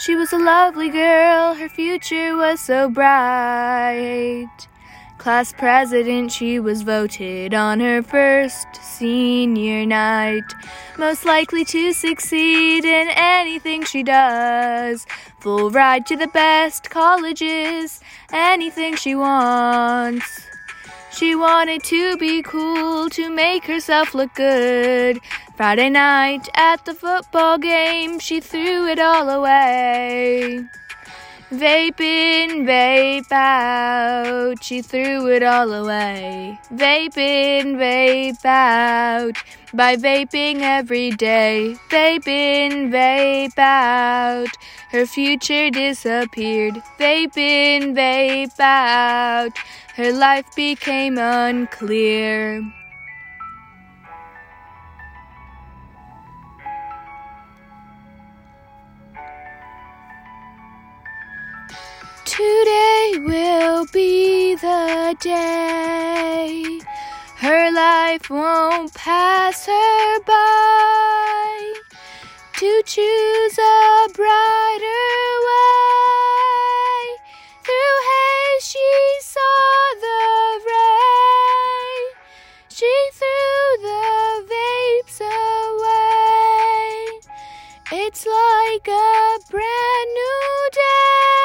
She was a lovely girl, her future was so bright. Class president, she was voted on her first senior night. Most likely to succeed in anything she does. Full ride to the best colleges, anything she wants. She wanted to be cool, to make herself look good. Friday night at the football game, she threw it all away. Vape in, vape out, she threw it all away. Vape in, vape out, by vaping every day. Vape in, vape out, her future disappeared. Vape in, vape out, her life became unclear. Today will be the day. Her life won't pass her by. To choose a brighter way. Through haze she saw the ray. She threw the vapes away. It's like a brand new day.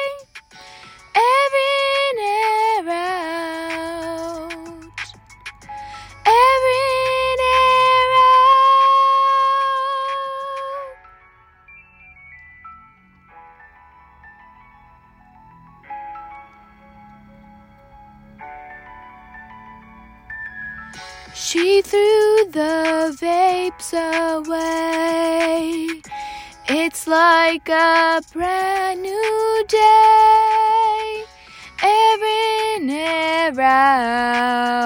She threw the vapes away. It's like a brand new day. Air in, air out.